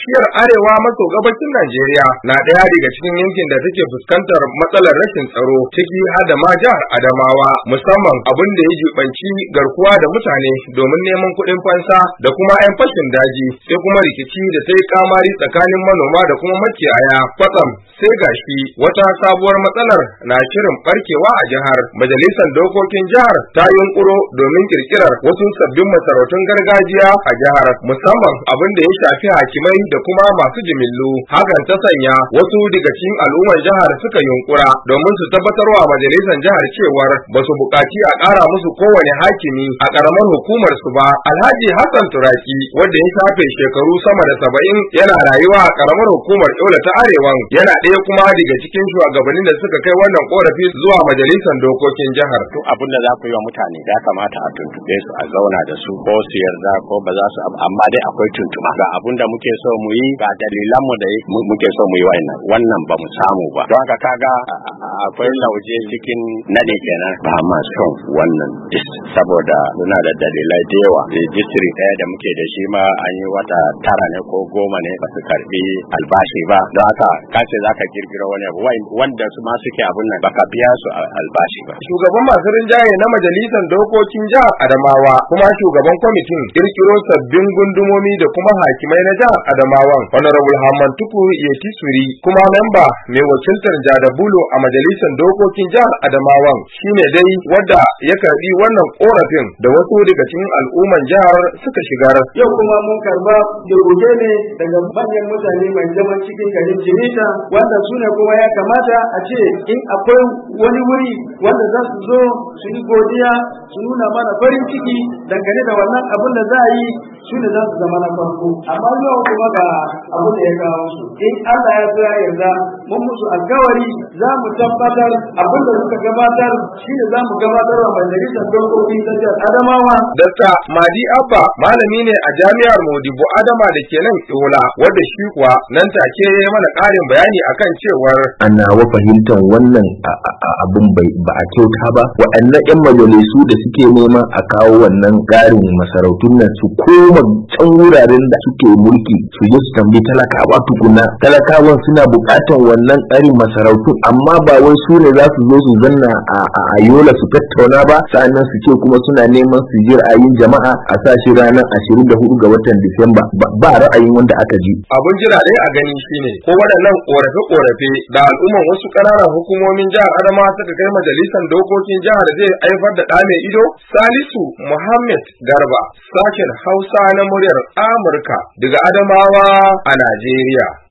shiyar arewa maso gabashin Najeriya na ɗaya daga cikin yankin da take fuskantar matsalar rashin tsaro ciki har da ma jihar Adamawa, musamman abin da ya jibanci garkuwa da mutane domin neman kuɗin fansa da kuma 'yan fashin daji, sai kuma rikici da sai kamari tsakanin manoma da kuma makiyaya. Kwatsam sai gashi wata sabuwar matsalar na shirin barkewa a jihar. Majalisar dokokin jihar ta yunkuro domin kirkirar wasu sabbin masarautun gargajiya a jihar, musamman abin da ya shafi hakimai da kuma masu jimillu. Hakan ta sanya wasu daga cikin al'ummar jihar suka yunkura domin su tabbatarwa majalisar jihar cewar ba su buƙaci a ƙara musu kowane hakimi a ƙaramar hukumar su ba. Alhaji Hassan Turaki, wanda ya shafe shekaru sama da 70 yana rayuwa a ƙaramar hukumar Yola ta Arewan, yana ɗaya kuma daga cikin shugabannin da suka kai wannan korafi zuwa majalisar dokokin jihar. Duk abin da za ku yi wa mutane ya kamata a tuntube su, a zauna da su, ko su yarda ko ba za su, amma dai akwai tuntuma ga abin da muke so mu yi, ga dalilan mu da muke so mu yi wannan ba mu samu ba. Don haka kaga akwai lauje cikin nade kenan, ba ma son wannan saboda muna da dalilai da yawa. District ɗaya da muke da shi ma an yi wata 9 ne ko 10 ne ba su karbi albashi ba. Don haka kace za ka kirkira wani abu wanda su ma suke abun nan baka biya su albashi ba. Shugaban masu rinjaye na majalisar dokokin jihar Adamawa kuma shugaban kwamitin kirkiro sabbin gundumomi da kuma hakimai na jihar Adamawan, Honorable Hamman Tukur Yetisuri, kuma memba mai wakiltar Jadabulo a majalisar dokokin jihar Adamawan, shine dai wadda ya karbi wannan korafin da wasu daga cikin al'umman jihar suka shigar. Yau kuma mun karba da gobe ne daga manyan mutane mai zaman cikin garin Jimita, wanda su ne kuma ya kamata a ce in akwai wani wuri wanda za su zo su yi godiya, su nuna mana farin ciki dangane da wannan abin da za a yi, su ne za su zama na farko. Amma yau kuma ga abin da ya kawo su, in Allah ya so ya yarda mun musu alkawari za mu tabbatar abin da suka gabatar shi ne za mu gabatar wa majalisar dokokin ta jihar Adamawa. Dr. Madi Abba malami ne a jami'ar Modibo Adama da ke nan Yola, wanda shi kuwa nan take ya yi mana ƙarin bayani akan cewar ana wa fahimtar wannan abin ba a kyauta ba. Waɗannan 'yan majalisu da suke nema a kawo wannan ƙarin masarautun nan su koma can wuraren da suke mulki su je su tambayi talakawa tukuna. Talakawan suna buƙatar wannan ƙarin masarautun, amma ba wai su ne za su zo su zanna a Yola su tattauna ba, sa'annan su ce kuma suna neman su ji ra'ayin jama'a a sa shi ranar 24 ga watan Disamba. Ba ra'ayin wanda aka ji. Abun jira dai a gani shine ko waɗannan ƙorafe-ƙorafe da al'umman wasu ƙananan hukumomin jihar Adamawa suka kai majalisar dokokin jihar zai haifar da ɗa mai ido. Salisu Muhammad Garba, sashen Hausa na muryar Amurka daga Adamawa a Najeriya.